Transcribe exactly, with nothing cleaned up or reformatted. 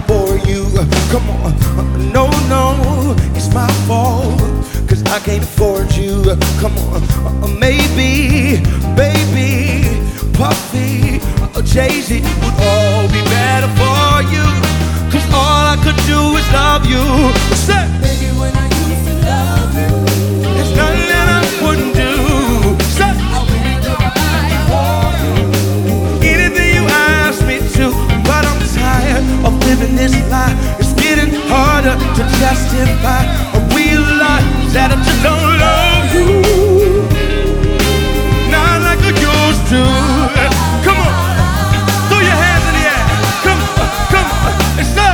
bore you. Come on, no, no, it's my fault, cause I can't afford you. Come on, maybe, baby, Puffy, Jay-Z would all be better for you, cause all I could do is love you. Say, Baby, when I used to love you, there's nothing that I wouldn't do. Say, I wouldn't die for you. anything you ask me to, but I'm tired of living this lie. It's getting harder to justify a real life that I just don't love.